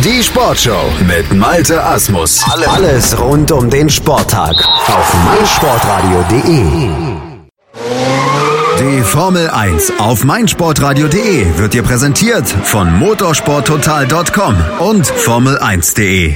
Die Sportshow mit Malte Asmus. Alles rund um den Sporttag auf meinsportradio.de. Die Formel 1 auf meinsportradio.de wird dir präsentiert von motorsporttotal.com und formel1.de.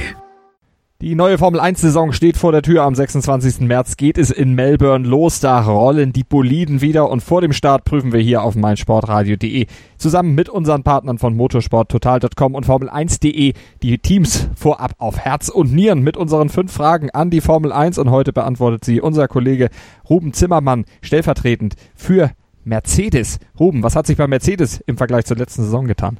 Die neue Formel-1-Saison steht vor der Tür. Am 26. März geht es in Melbourne los. Da rollen die Boliden wieder und vor dem Start prüfen wir hier auf meinsportradio.de zusammen mit unseren Partnern von motorsporttotal.com und formel1.de die Teams vorab auf Herz und Nieren mit unseren 5 Fragen an die Formel 1. Und heute beantwortet sie unser Kollege Ruben Zimmermann stellvertretend für Mercedes. Ruben, was hat sich bei Mercedes im Vergleich zur letzten Saison getan?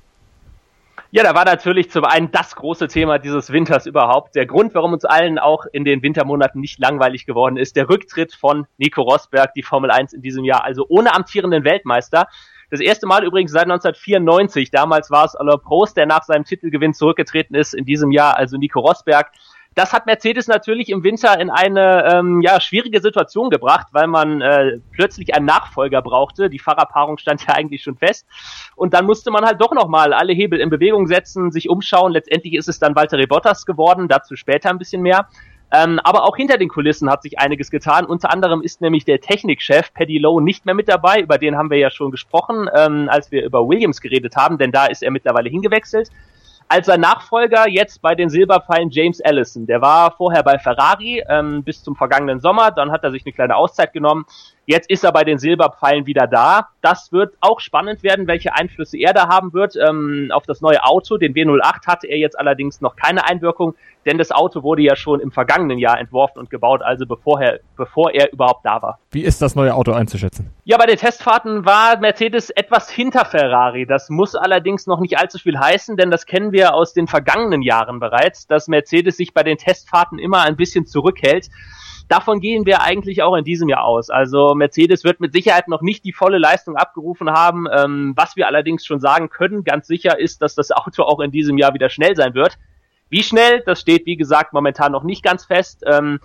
Ja, da war natürlich zum einen das große Thema dieses Winters überhaupt. Der Grund, warum uns allen auch in den Wintermonaten nicht langweilig geworden ist, der Rücktritt von Nico Rosberg, die Formel 1 in diesem Jahr, also ohne amtierenden Weltmeister. Das erste Mal übrigens seit 1994. Damals war es Alain Prost, der nach seinem Titelgewinn zurückgetreten ist. In diesem Jahr also Nico Rosberg. Das hat Mercedes natürlich im Winter in eine schwierige Situation gebracht, weil man plötzlich einen Nachfolger brauchte. Die Fahrerpaarung stand ja eigentlich schon fest. Und dann musste man halt doch nochmal alle Hebel in Bewegung setzen, sich umschauen. Letztendlich ist es dann Valtteri Bottas geworden, dazu später ein bisschen mehr. Aber auch hinter den Kulissen hat sich einiges getan. Unter anderem ist nämlich der Technikchef Paddy Lowe nicht mehr mit dabei. Über den haben wir ja schon gesprochen, als wir über Williams geredet haben, denn da ist er mittlerweile hingewechselt. Als sein Nachfolger jetzt bei den Silberpfeilen James Allison. Der war vorher bei Ferrari bis zum vergangenen Sommer, dann hat er sich eine kleine Auszeit genommen. Jetzt ist er bei den Silberpfeilen wieder da. Das wird auch spannend werden, welche Einflüsse er da haben wird. Auf das neue Auto, den W08, hatte er jetzt allerdings noch keine Einwirkung, denn das Auto wurde ja schon im vergangenen Jahr entworfen und gebaut, also bevor er überhaupt da war. Wie ist das neue Auto einzuschätzen? Ja, bei den Testfahrten war Mercedes etwas hinter Ferrari. Das muss allerdings noch nicht allzu viel heißen, denn das kennen wir aus den vergangenen Jahren bereits, dass Mercedes sich bei den Testfahrten immer ein bisschen zurückhält. Davon gehen wir eigentlich auch in diesem Jahr aus. Also Mercedes wird mit Sicherheit noch nicht die volle Leistung abgerufen haben. Was wir allerdings schon sagen können, ganz sicher ist, dass das Auto auch in diesem Jahr wieder schnell sein wird. Wie schnell, das steht wie gesagt momentan noch nicht ganz fest.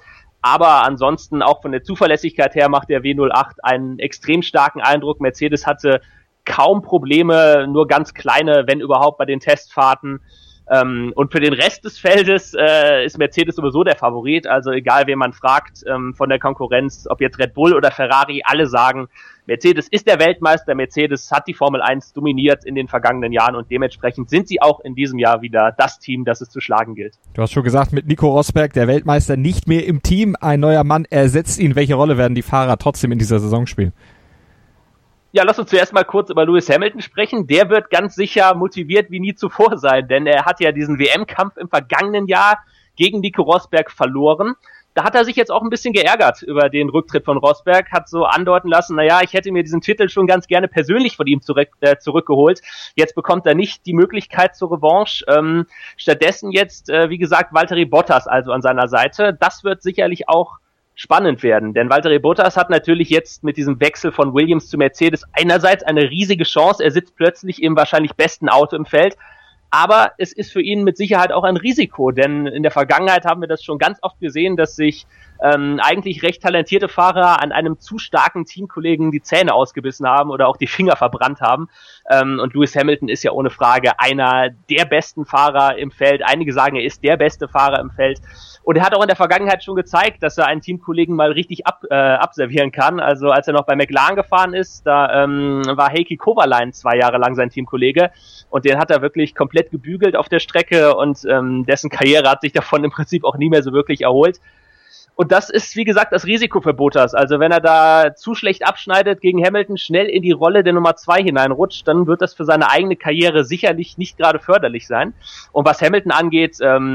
Aber ansonsten auch von der Zuverlässigkeit her macht der W08 einen extrem starken Eindruck. Mercedes hatte kaum Probleme, nur ganz kleine, wenn überhaupt, bei den Testfahrten. Und für den Rest des Feldes ist Mercedes sowieso der Favorit. Also egal, wen man fragt von der Konkurrenz, ob jetzt Red Bull oder Ferrari, alle sagen, Mercedes ist der Weltmeister. Mercedes hat die Formel 1 dominiert in den vergangenen Jahren und dementsprechend sind sie auch in diesem Jahr wieder das Team, das es zu schlagen gilt. Du hast schon gesagt, mit Nico Rosberg, der Weltmeister, nicht mehr im Team. Ein neuer Mann ersetzt ihn. Welche Rolle werden die Fahrer trotzdem in dieser Saison spielen? Ja, lass uns zuerst mal kurz über Lewis Hamilton sprechen. Der wird ganz sicher motiviert wie nie zuvor sein, denn er hat ja diesen WM-Kampf im vergangenen Jahr gegen Nico Rosberg verloren. Da hat er sich jetzt auch ein bisschen geärgert über den Rücktritt von Rosberg, hat so andeuten lassen, ich hätte mir diesen Titel schon ganz gerne persönlich von ihm zurückgeholt. Jetzt bekommt er nicht die Möglichkeit zur Revanche. Stattdessen jetzt, wie gesagt, Valtteri Bottas also an seiner Seite. Das wird sicherlich auch spannend werden, denn Valtteri Bottas hat natürlich jetzt mit diesem Wechsel von Williams zu Mercedes einerseits eine riesige Chance, er sitzt plötzlich im wahrscheinlich besten Auto im Feld, aber es ist für ihn mit Sicherheit auch ein Risiko, denn in der Vergangenheit haben wir das schon ganz oft gesehen, dass sich eigentlich recht talentierte Fahrer an einem zu starken Teamkollegen die Zähne ausgebissen haben oder auch die Finger verbrannt haben. Und Lewis Hamilton ist ja ohne Frage einer der besten Fahrer im Feld. Einige sagen, er ist der beste Fahrer im Feld. Und er hat auch in der Vergangenheit schon gezeigt, dass er einen Teamkollegen mal richtig abservieren kann. Also als er noch bei McLaren gefahren ist, da war Heikki Kovalainen 2 Jahre lang sein Teamkollege. Und den hat er wirklich komplett gebügelt auf der Strecke und dessen Karriere hat sich davon im Prinzip auch nie mehr so wirklich erholt. Und das ist, wie gesagt, das Risiko für Bottas. Also wenn er da zu schlecht abschneidet gegen Hamilton, schnell in die Rolle der Nummer 2 hineinrutscht, dann wird das für seine eigene Karriere sicherlich nicht gerade förderlich sein. Und was Hamilton angeht,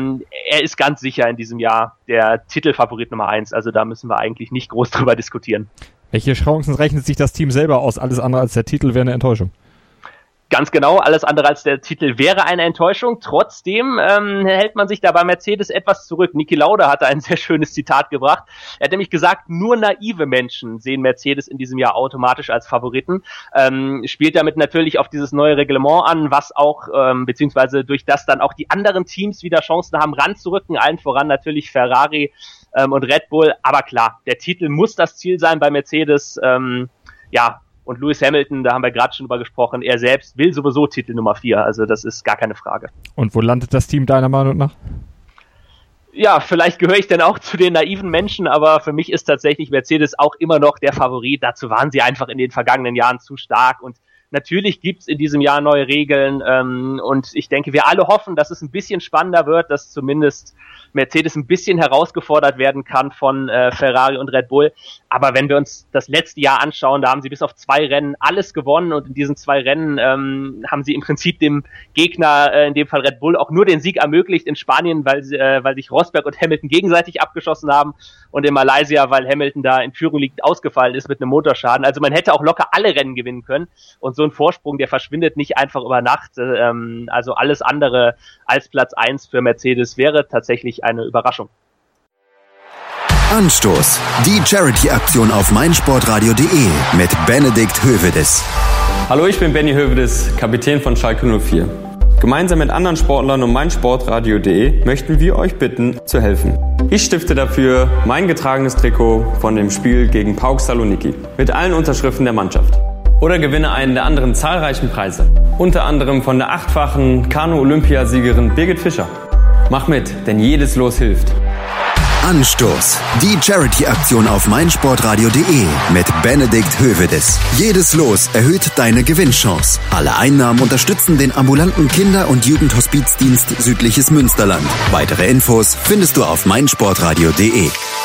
er ist ganz sicher in diesem Jahr der Titelfavorit Nummer 1. Also da müssen wir eigentlich nicht groß drüber diskutieren. Welche Chancen rechnet sich das Team selber aus? Alles andere als der Titel wäre eine Enttäuschung. Ganz genau, alles andere als der Titel wäre eine Enttäuschung. Trotzdem hält man sich da bei Mercedes etwas zurück. Niki Lauda hatte ein sehr schönes Zitat gebracht. Er hat nämlich gesagt, nur naive Menschen sehen Mercedes in diesem Jahr automatisch als Favoriten. Spielt damit natürlich auf dieses neue Reglement an, was auch, beziehungsweise durch das dann auch die anderen Teams wieder Chancen haben, ranzurücken. Allen voran natürlich Ferrari und Red Bull. Aber klar, der Titel muss das Ziel sein bei Mercedes. Und Lewis Hamilton, da haben wir gerade schon drüber gesprochen, er selbst will sowieso Titel Nummer 4, also das ist gar keine Frage. Und wo landet das Team deiner Meinung nach? Ja, vielleicht gehöre ich dann auch zu den naiven Menschen, aber für mich ist tatsächlich Mercedes auch immer noch der Favorit. Dazu waren sie einfach in den vergangenen Jahren zu stark und natürlich gibt's in diesem Jahr neue Regeln und ich denke, wir alle hoffen, dass es ein bisschen spannender wird, dass zumindest Mercedes ein bisschen herausgefordert werden kann von Ferrari und Red Bull. Aber wenn wir uns das letzte Jahr anschauen, da haben sie bis auf 2 Rennen alles gewonnen und in diesen 2 Rennen haben sie im Prinzip dem Gegner, in dem Fall Red Bull, auch nur den Sieg ermöglicht in Spanien, weil sich Rosberg und Hamilton gegenseitig abgeschossen haben und in Malaysia, weil Hamilton da in Führung liegt, ausgefallen ist mit einem Motorschaden. Also man hätte auch locker alle Rennen gewinnen können und so ein Vorsprung, der verschwindet nicht einfach über Nacht. Also alles andere als Platz 1 für Mercedes wäre tatsächlich eine Überraschung. Anstoß. Die Charity-Aktion auf meinsportradio.de mit Benedikt Hövedes. Hallo, ich bin Benny Hövedes, Kapitän von Schalke 04. Gemeinsam mit anderen Sportlern und meinsportradio.de möchten wir euch bitten, zu helfen. Ich stifte dafür mein getragenes Trikot von dem Spiel gegen PAOK Saloniki mit allen Unterschriften der Mannschaft. Oder gewinne einen der anderen zahlreichen Preise. Unter anderem von der 8-fachen Kanu-Olympiasiegerin Birgit Fischer. Mach mit, denn jedes Los hilft. Anstoß. Die Charity-Aktion auf meinsportradio.de mit Benedikt Hövedes. Jedes Los erhöht deine Gewinnchance. Alle Einnahmen unterstützen den ambulanten Kinder- und Jugendhospizdienst Südliches Münsterland. Weitere Infos findest du auf meinsportradio.de.